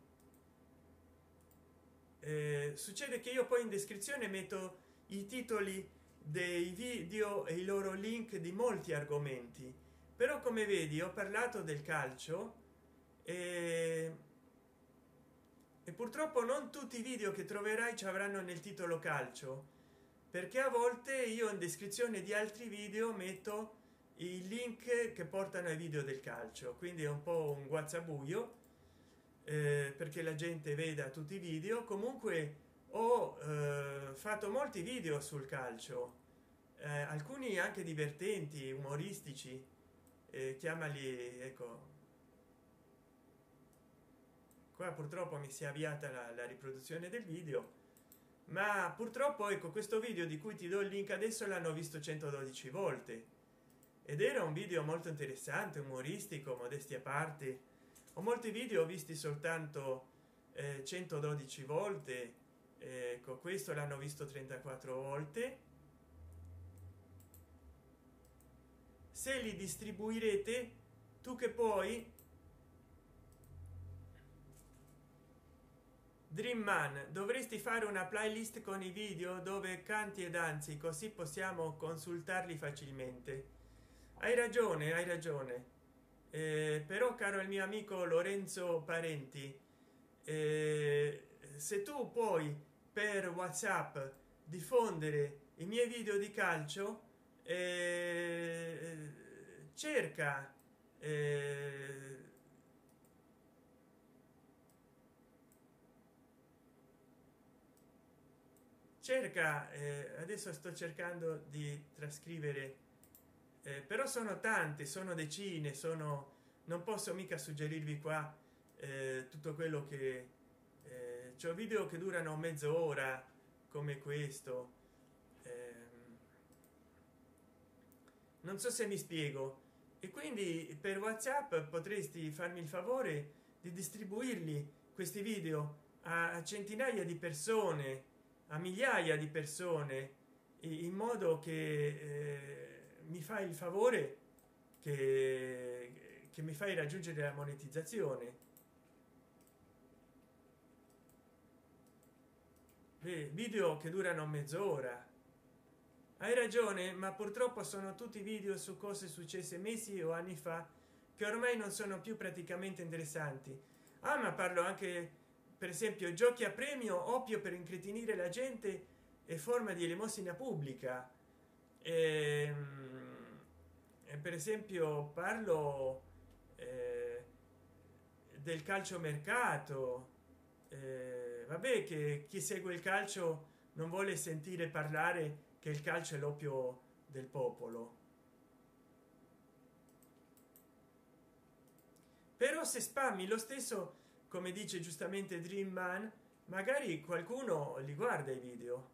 Eh, succede che io poi in descrizione metto i titoli dei video e i loro link di molti argomenti, però come vedi ho parlato del calcio e, e purtroppo non tutti i video che troverai ci avranno nel titolo calcio, perché a volte io in descrizione di altri video metto i link che portano ai video del calcio, quindi è un po' un guazzabuio eh, perché la gente veda tutti i video. Comunque ho eh, fatto molti video sul calcio, eh, alcuni anche divertenti, umoristici, eh, chiamali, ecco qua purtroppo mi si è avviata la, la riproduzione del video, ma purtroppo ecco questo video di cui ti do il link adesso l'hanno visto centododici volte ed era un video molto interessante, umoristico, modesti a parte. Ho molti video visti soltanto eh, centododici volte, ecco questo l'hanno visto trentaquattro volte. Se li distribuirete, tu che poi Dream Man, dovresti fare una playlist con i video dove canti e danzi, così possiamo consultarli facilmente. Hai ragione, hai ragione. Eh, però caro il mio amico Lorenzo Parenti, eh, se tu puoi per WhatsApp diffondere i miei video di calcio, eh, cerca eh, cerca eh, adesso sto cercando di trascrivere, eh, però sono tante, sono decine, sono, non posso mica suggerirvi qua eh, tutto quello che eh, c'ho video che durano mezz'ora come questo. ehm, non so se mi spiego, e quindi per WhatsApp potresti farmi il favore di distribuirli questi video a centinaia di persone, a migliaia di persone, in modo che eh, mi fai il favore che, che mi fai raggiungere la monetizzazione. Eh, video che durano mezz'ora. Hai ragione, ma purtroppo sono tutti video su cose successe mesi o anni fa che ormai non sono più praticamente interessanti. Ah, ma parlo anche, per esempio, giochi a premio, oppio per incretinire la gente e forma di elemosina pubblica. E, e per esempio parlo eh, del calciomercato. Eh, vabbè, che chi segue il calcio non vuole sentire parlare che il calcio è l'oppio del popolo. Però se spammi lo stesso, come dice giustamente Dream Man, magari qualcuno li guarda i video.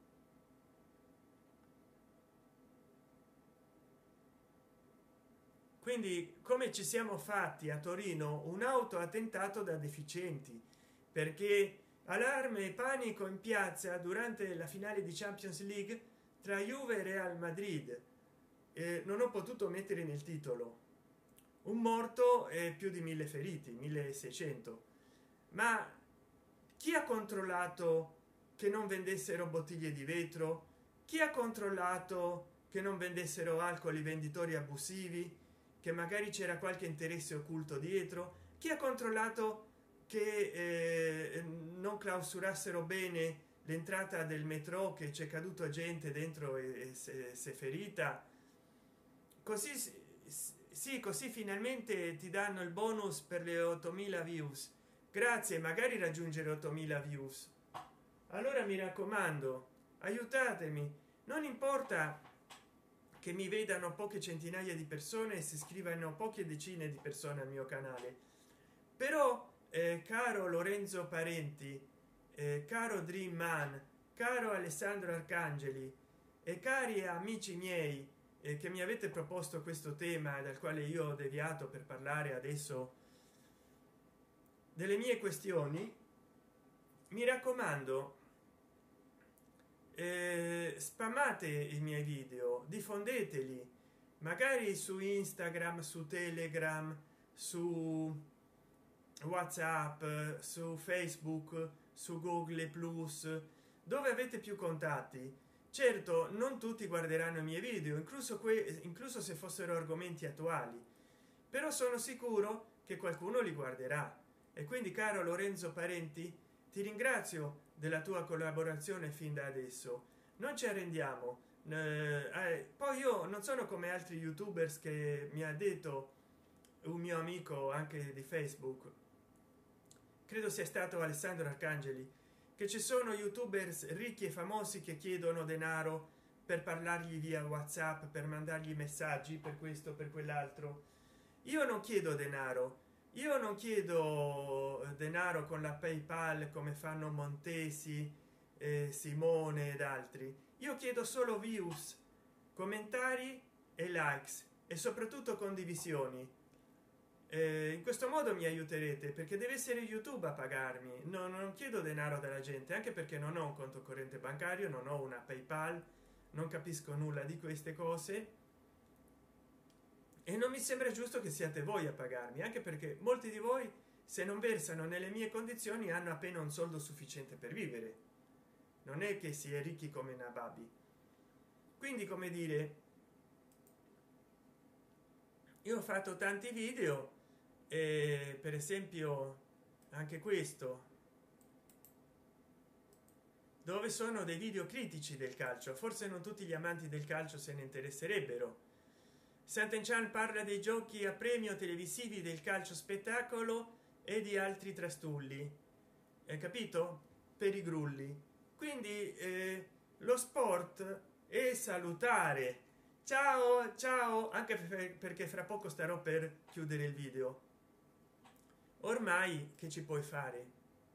Quindi, come ci siamo fatti a Torino un auto attentato da deficienti, perché allarme e panico in piazza durante la finale di Champions League tra Juve e Real Madrid. Eh, non ho potuto mettere nel titolo un morto e più di mille feriti, milleseicento. Ma chi ha controllato che non vendessero bottiglie di vetro? Chi ha controllato che non vendessero alcol i venditori abusivi, che magari c'era qualche interesse occulto dietro? Chi ha controllato che eh, non clausurassero bene l'entrata del metro, che c'è caduto gente dentro e, e si è ferita? Così sì, così finalmente ti danno il bonus per le ottomila views. Grazie, magari raggiungere ottomila views. Allora mi raccomando, aiutatemi. Non importa che mi vedano poche centinaia di persone e si iscrivano poche decine di persone al mio canale, però eh, caro Lorenzo Parenti, eh, caro Dream Man, caro Alessandro Arcangeli e cari amici miei eh, che mi avete proposto questo tema, dal quale io ho deviato per parlare adesso delle mie questioni, mi raccomando, eh, spammate i miei video, diffondeteli magari su Instagram, su Telegram, su WhatsApp, su Facebook, su Google Plus, dove avete più contatti. Certo, non tutti guarderanno i miei video, incluso que incluso se fossero argomenti attuali, però sono sicuro che qualcuno li guarderà. E quindi, caro Lorenzo Parenti, ti ringrazio della tua collaborazione fin da adesso. Non ci arrendiamo. Eh, poi io non sono come altri youtubers, che mi ha detto un mio amico anche di Facebook, credo sia stato Alessandro Arcangeli, che ci sono youtubers ricchi e famosi che chiedono denaro per parlargli via WhatsApp, per mandargli messaggi, per questo, per quell'altro. Io non chiedo denaro, io non chiedo denaro con la PayPal come fanno Montesi, eh, Simone ed altri. Io chiedo solo views, commentari e likes, e soprattutto condivisioni. Eh, in questo modo mi aiuterete, perché deve essere YouTube a pagarmi. No, non chiedo denaro dalla gente, anche perché non ho un conto corrente bancario, non ho una PayPal, non capisco nulla di queste cose e non mi sembra giusto che siate voi a pagarmi, anche perché molti di voi se non versano nelle mie condizioni hanno appena un soldo sufficiente per vivere, non è che si è ricchi come nababi. Quindi, come dire, io ho fatto tanti video, e per esempio anche questo, dove sono dei video critici del calcio. Forse non tutti gli amanti del calcio se ne interesserebbero. Sant'Enchan parla dei giochi a premio televisivi, del calcio spettacolo e di altri trastulli, hai capito, per i grulli. Quindi eh, lo sport è salutare. Ciao ciao, anche perché fra poco starò per chiudere il video. Ormai che ci puoi fare?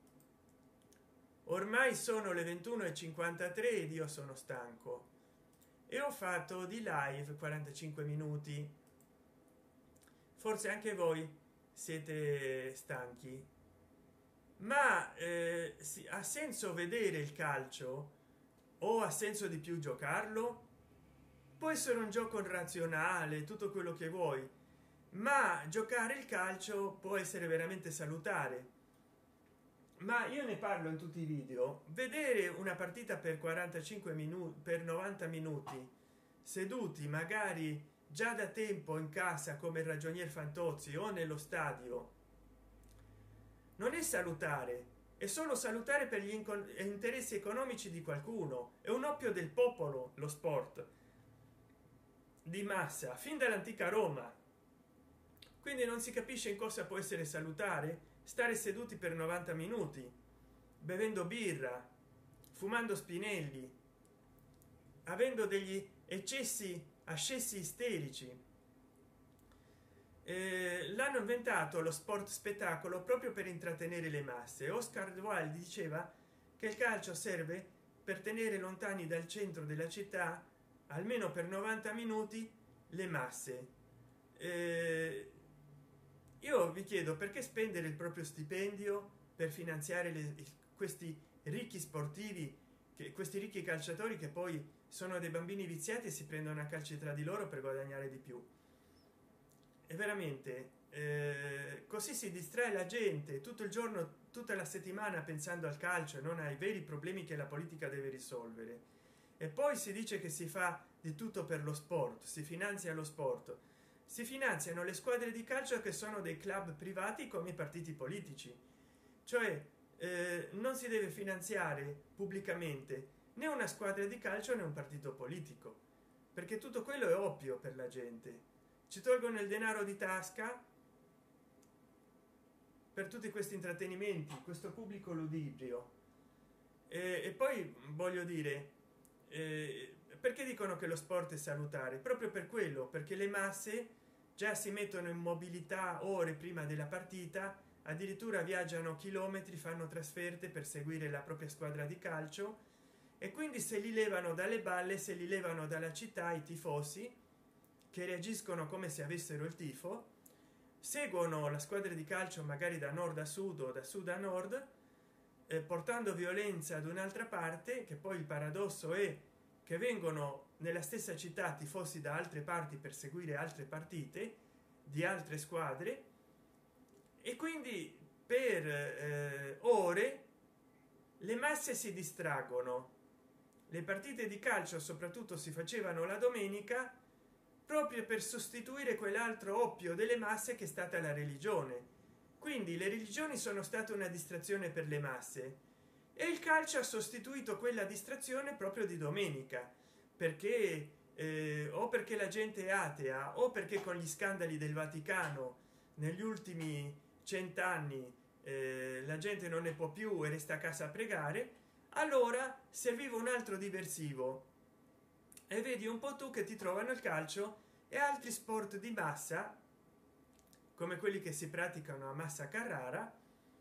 Ormai sono le ventuno e cinquantatré ed io sono stanco e ho fatto di live quarantacinque minuti. Forse anche voi siete stanchi, ma eh, sì, ha senso vedere il calcio o ha senso di più giocarlo? Può essere un gioco razionale, tutto quello che vuoi, ma giocare il calcio può essere veramente salutare. Ma io ne parlo in tutti i video. Vedere una partita per quarantacinque minuti, per novanta minuti, seduti magari già da tempo in casa come il ragionier Fantozzi o nello stadio, non è salutare, è solo salutare per gli interessi economici di qualcuno. È un oppio del popolo lo sport di massa fin dall'antica Roma. Quindi non si capisce in cosa può essere salutare stare seduti per novanta minuti bevendo birra, fumando spinelli, avendo degli eccessi ascessi isterici. Eh, l'hanno inventato lo sport spettacolo proprio per intrattenere le masse. Oscar Wilde diceva che il calcio serve per tenere lontani dal centro della città almeno per novanta minuti le masse. eh, io vi chiedo, perché spendere il proprio stipendio per finanziare le, questi ricchi sportivi, che questi ricchi calciatori che poi sono dei bambini viziati e si prendono a calci tra di loro per guadagnare di più? E veramente eh, così si distrae la gente tutto il giorno, tutta la settimana pensando al calcio e non ai veri problemi che la politica deve risolvere. E poi si dice che si fa di tutto per lo sport, si finanzia lo sport. Si finanziano le squadre di calcio che sono dei club privati come i partiti politici, cioè eh, non si deve finanziare pubblicamente né una squadra di calcio né un partito politico, perché tutto quello è oppio per la gente. Ci tolgono il denaro di tasca per tutti questi intrattenimenti, questo pubblico ludibrio. E, e poi voglio dire, eh, perché dicono che lo sport è salutare? Proprio per quello, perché le masse già si mettono in mobilità ore prima della partita, addirittura viaggiano chilometri, fanno trasferte per seguire la propria squadra di calcio, e quindi se li levano dalle balle, se li levano dalla città i tifosi che reagiscono come se avessero il tifo, seguono la squadra di calcio magari da nord a sud o da sud a nord, eh, portando violenza ad un'altra parte, che poi il paradosso è che vengono nella stessa città tifosi da altre parti per seguire altre partite di altre squadre, e quindi per eh, ore le masse si distraggono. Le partite di calcio soprattutto si facevano la domenica proprio per sostituire quell'altro oppio delle masse che è stata la religione. Quindi le religioni sono state una distrazione per le masse e il calcio ha sostituito quella distrazione proprio di domenica, perché eh, o perché la gente è atea o perché con gli scandali del Vaticano negli ultimi cent'anni eh, la gente non ne può più e resta a casa a pregare. Allora serviva un altro diversivo, e vedi un po' tu che ti trovano il calcio e altri sport di massa come quelli che si praticano a Massa Carrara,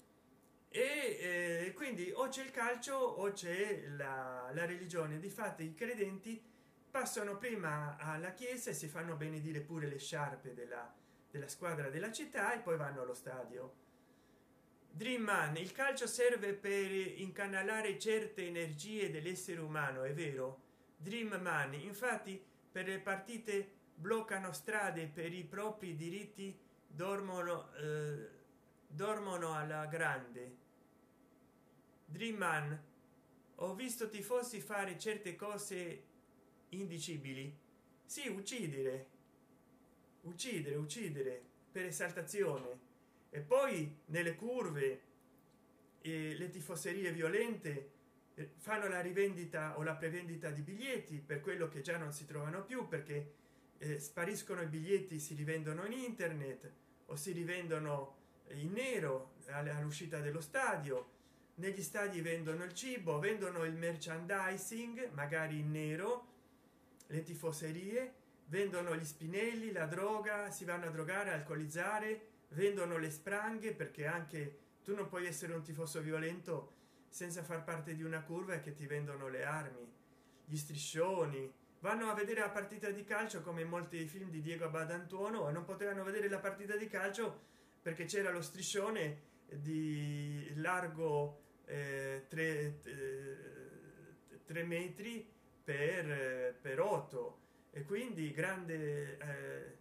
e eh, quindi o c'è il calcio o c'è la, la religione. Difatti i credenti passano prima alla chiesa e si fanno benedire pure le sciarpe della, della squadra della città e poi vanno allo stadio. Dream Man: il calcio serve per incanalare certe energie dell'essere umano. È vero, Dream Man. Infatti per le partite bloccano strade, per i propri diritti dormono eh, dormono alla grande. Dreamman, ho visto tifosi fare certe cose indicibili. Sì, uccidere uccidere uccidere per esaltazione, e poi nelle curve e le tifoserie violente eh, fanno la rivendita o la prevendita di biglietti per quello che già non si trovano più, perché eh, spariscono i biglietti, si rivendono in internet o si rivendono in nero all'uscita dello stadio. Negli stadi vendono il cibo, vendono il merchandising magari in nero, le tifoserie vendono gli spinelli, la droga, si vanno a drogare, alcolizzare, vendono le spranghe, perché anche tu non puoi essere un tifoso violento senza far parte di una curva e che ti vendono le armi, gli striscioni. Vanno a vedere la partita di calcio come in molti film di Diego Badantuono, e non potevano vedere la partita di calcio perché c'era lo striscione di largo eh, tre, eh, tre metri per, eh, per otto, e quindi grande eh,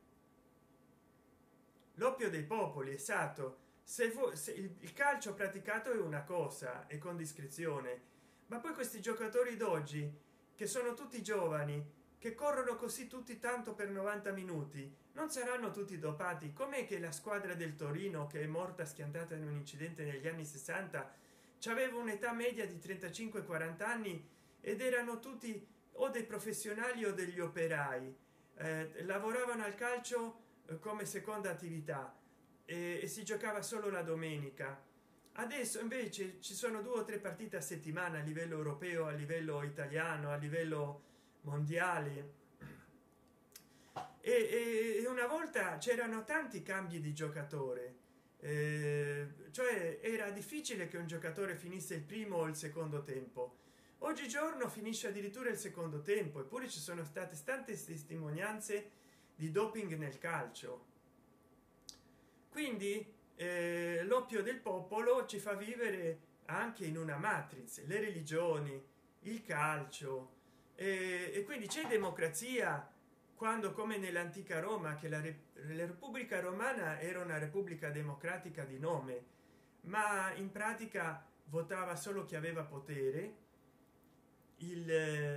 l'oppio dei popoli. Esatto. Se, se il, il calcio praticato è una cosa e con discrezione, ma poi questi giocatori d'oggi che sono tutti giovani, che corrono così tutti tanto per novanta minuti, non saranno tutti dopati? Com'è che la squadra del Torino, che è morta schiantata in un incidente negli anni sessanta, aveva un'età media di trentacinque quaranta anni ed erano tutti o dei professionali o degli operai, eh, lavoravano al calcio eh, come seconda attività e, e si giocava solo la domenica. Adesso invece ci sono due o tre partite a settimana a livello europeo, a livello italiano, a livello mondiale, e, e una volta c'erano tanti cambi di giocatore, eh, cioè era difficile che un giocatore finisse il primo o il secondo tempo. Oggigiorno finisce addirittura il secondo tempo, eppure ci sono state tante testimonianze di doping nel calcio. Quindi eh, l'oppio del popolo ci fa vivere anche in una matrice, le religioni, il calcio, eh, e quindi c'è democrazia quando, come nell'antica Roma, che la, la Repubblica Romana era una repubblica democratica di nome, ma in pratica votava solo chi aveva potere. Il,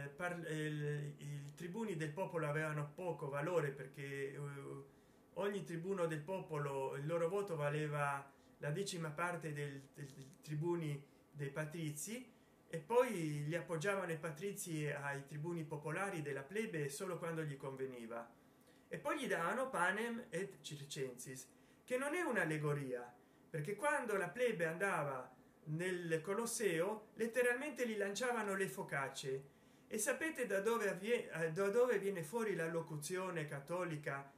il, i tribuni del popolo avevano poco valore, perché uh, ogni tribuno del popolo, il loro voto valeva la decima parte del, del, del tribuni dei patrizi, e poi li appoggiavano i patrizi ai tribuni popolari della plebe solo quando gli conveniva, e poi gli davano panem et circensis, che non è un'allegoria, perché quando la plebe andava nel Colosseo letteralmente li lanciavano le focacce. E sapete da dove avviene, da dove viene fuori la locuzione cattolica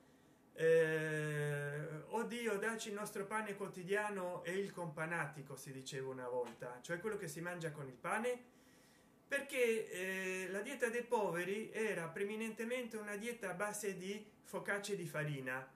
eh, oh Dio, dacci il nostro pane quotidiano, e il companatico si diceva una volta, cioè quello che si mangia con il pane, perché eh, la dieta dei poveri era preminentemente una dieta a base di focacce di farina,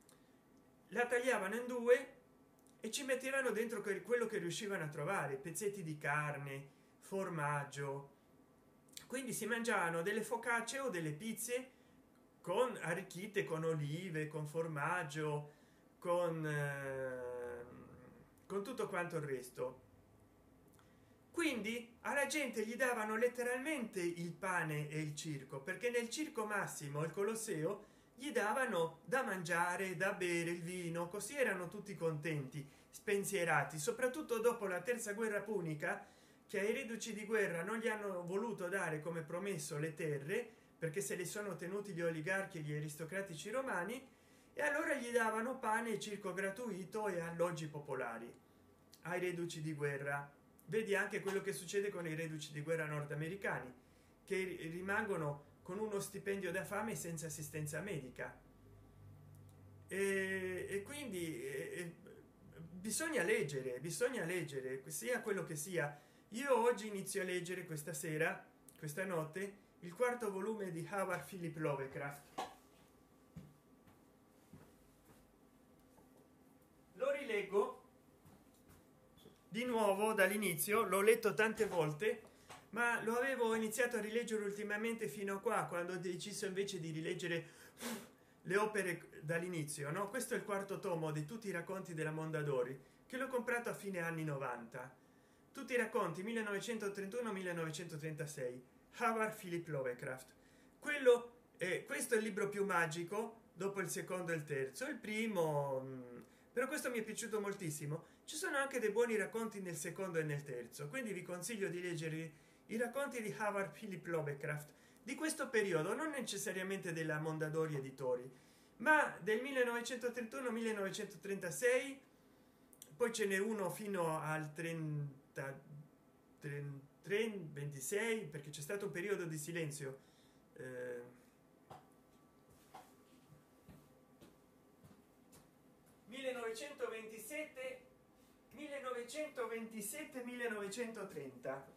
la tagliavano in due e ci mettevano dentro quello che riuscivano a trovare, pezzetti di carne, formaggio. Quindi si mangiavano delle focacce o delle pizze con arricchite con olive, con formaggio, con eh, con tutto quanto il resto. Quindi alla gente gli davano letteralmente il pane e il circo, perché nel Circo Massimo, il Colosseo, gli davano da mangiare, da bere, il vino, così erano tutti contenti, spensierati, soprattutto dopo la terza guerra punica, che ai reduci di guerra non gli hanno voluto dare come promesso le terre, perché se li sono tenuti gli oligarchi e gli aristocratici romani, e allora gli davano pane e circo gratuito e alloggi popolari ai reduci di guerra. Vedi anche quello che succede con i reduci di guerra nordamericani, che rimangono con uno stipendio da fame senza assistenza medica, e, e quindi e, bisogna leggere bisogna leggere sia quello che sia. Io oggi inizio a leggere, questa sera, questa notte, il quarto volume di Howard Philip Lovecraft. Lo rileggo di nuovo dall'inizio, l'ho letto tante volte, ma lo avevo iniziato a rileggere ultimamente fino a qua, quando ho deciso invece di rileggere le opere dall'inizio, no? Questo è il quarto tomo di tutti i racconti della Mondadori, che l'ho comprato a fine anni novanta, tutti i racconti millenovecentotrentuno millenovecentotrentasei, Howard Philip Lovecraft. Quello è, questo è il libro più magico dopo il secondo e il terzo. Il primo mh, però questo mi è piaciuto moltissimo. Ci sono anche dei buoni racconti nel secondo e nel terzo, quindi vi consiglio di leggere i racconti di Howard Philip Lovecraft di questo periodo, non necessariamente della Mondadori Editori, ma del millenovecentotrentuno millenovecentotrentasei. Poi ce n'è uno fino al trenta, trenta, ventisei, perché c'è stato un periodo di silenzio. eh, millenovecentoventisette millenovecentoventisette millenovecentotrenta.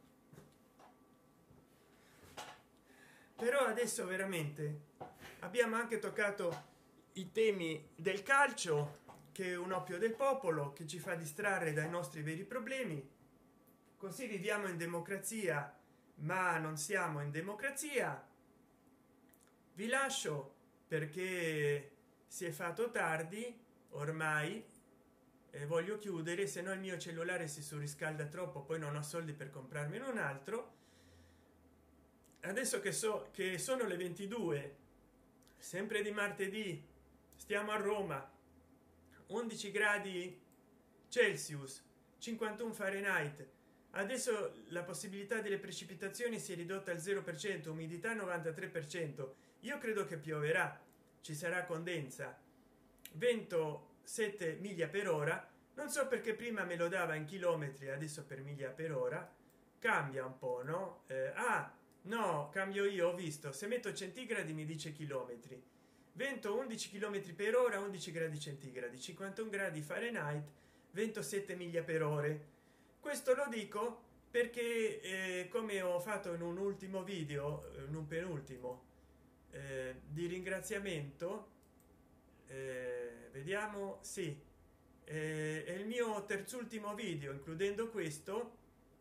Però adesso veramente abbiamo anche toccato i temi del calcio, che è un oppio del popolo, che ci fa distrarre dai nostri veri problemi. Così viviamo in democrazia, ma non siamo in democrazia. Vi lascio perché si è fatto tardi ormai e voglio chiudere, se no il mio cellulare si surriscalda troppo, poi non ho soldi per comprarmene un altro. Adesso che so che sono le ventidue, sempre di martedì, stiamo a Roma, undici gradi Celsius, cinquantuno Fahrenheit. Adesso la possibilità delle precipitazioni si è ridotta al zero per cento, umidità novantatré per cento. Io credo che pioverà, ci sarà condensa, vento sette miglia per ora. Non so perché prima me lo dava in chilometri, adesso per miglia per ora. Cambia un po', no? Eh, ah no, cambio io, ho visto, se metto centigradi mi dice chilometri. Vento undici chilometri per ora, undici gradi centigradi, cinquantuno gradi Fahrenheit, ventisette miglia per ore. Questo lo dico perché eh, come ho fatto in un ultimo video, in un penultimo eh, di ringraziamento, eh, vediamo, sì, eh, è il mio terzultimo video includendo questo,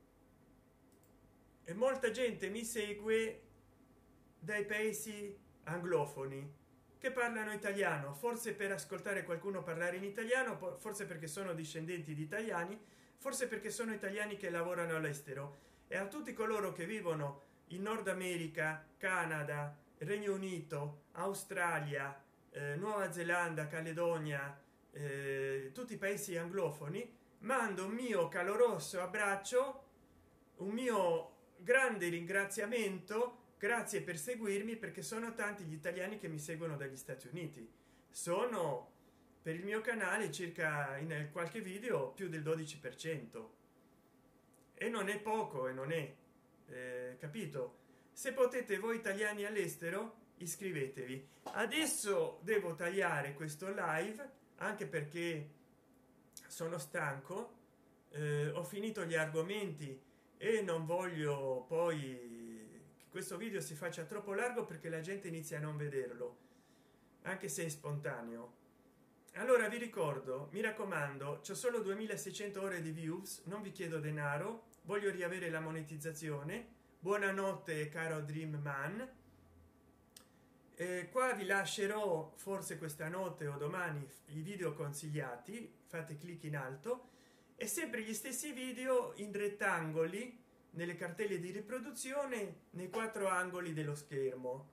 e molta gente mi segue dai paesi anglofoni che parlano italiano, forse per ascoltare qualcuno parlare in italiano, forse perché sono discendenti di italiani, forse perché sono italiani che lavorano all'estero. E a tutti coloro che vivono in Nord America, Canada, Regno Unito, Australia, eh, Nuova Zelanda, Caledonia, eh, tutti i paesi anglofoni, mando un mio caloroso abbraccio, un mio grande ringraziamento. Grazie per seguirmi, perché sono tanti gli italiani che mi seguono dagli Stati Uniti. Sono per il mio canale circa, in qualche video, più del dodici per cento, e non è poco, e non è eh, capito. Se potete voi italiani all'estero, iscrivetevi. Adesso devo tagliare questo live, anche perché sono stanco, eh, ho finito gli argomenti e non voglio poi questo video si faccia troppo largo, perché la gente inizia a non vederlo, anche se è spontaneo. Allora vi ricordo, mi raccomando, c'ho solo duemilaseicento ore di views, non vi chiedo denaro, voglio riavere la monetizzazione. Buonanotte caro Dream Man. Eh, qua vi lascerò forse questa notte o domani i video consigliati, fate clic in alto, e sempre gli stessi video in rettangoli nelle cartelle di riproduzione nei quattro angoli dello schermo.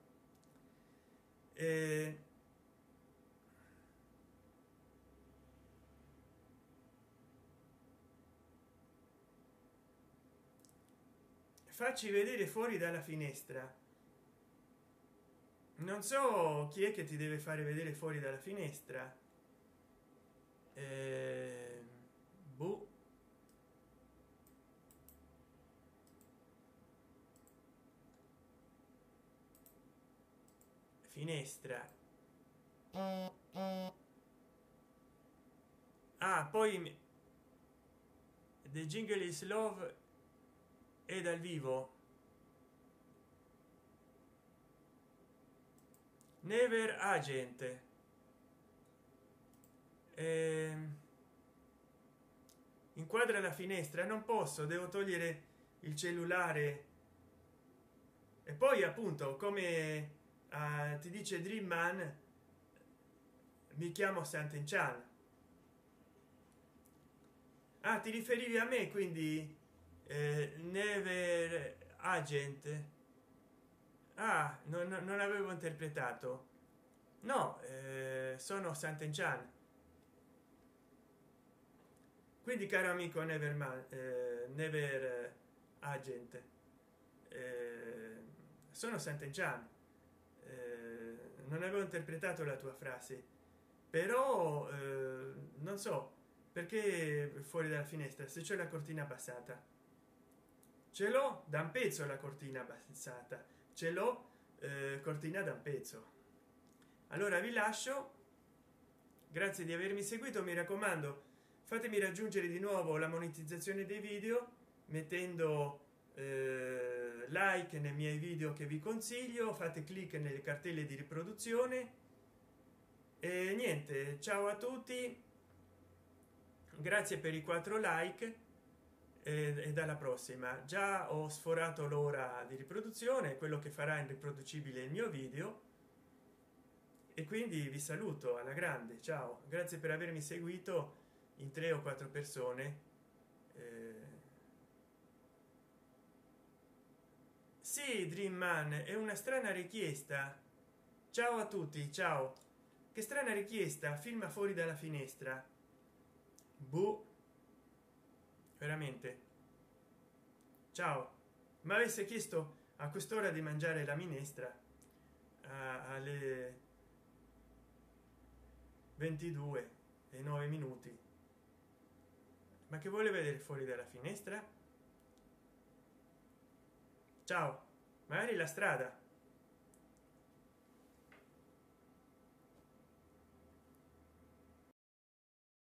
eh, facci vedere fuori dalla finestra. Non so chi è che ti deve fare vedere fuori dalla finestra. eh, boh. Finestra. Ah, poi The Jingle is Love è dal vivo. Never Agent. eh, inquadra la finestra, non posso, devo togliere il cellulare. E poi appunto, come uh, ti dice Dream Man, mi chiamo Sant'Enchan. Ah, ti riferivi a me, quindi eh, never agent. Ah, non, non avevo interpretato. No, eh, sono Sant'Enchan. Quindi, caro amico neverman, eh, never agent, eh, sono Sant'Enchan. Eh, non avevo interpretato la tua frase, però eh, non so perché fuori dalla finestra, se c'è la cortina abbassata. Ce l'ho da un pezzo la cortina abbassata, ce l'ho, eh, cortina da un pezzo. Allora vi lascio, grazie di avermi seguito, mi raccomando fatemi raggiungere di nuovo la monetizzazione dei video mettendo eh, like nei miei video che vi consiglio, fate clic nelle cartelle di riproduzione e niente, ciao a tutti, grazie per i quattro like e, e dalla prossima. Già ho sforato l'ora di riproduzione, quello che farà in riproducibile il mio video, e quindi vi saluto alla grande, ciao, grazie per avermi seguito in tre o quattro persone. eh... sì, Dream Man, è una strana richiesta. Ciao a tutti, ciao. Che strana richiesta, filma fuori dalla finestra. Boh, veramente. Ciao. Ma avesse chiesto a quest'ora di mangiare la minestra a, alle ventidue e nove minuti. Ma che vuole vedere fuori dalla finestra? Ciao, magari la strada.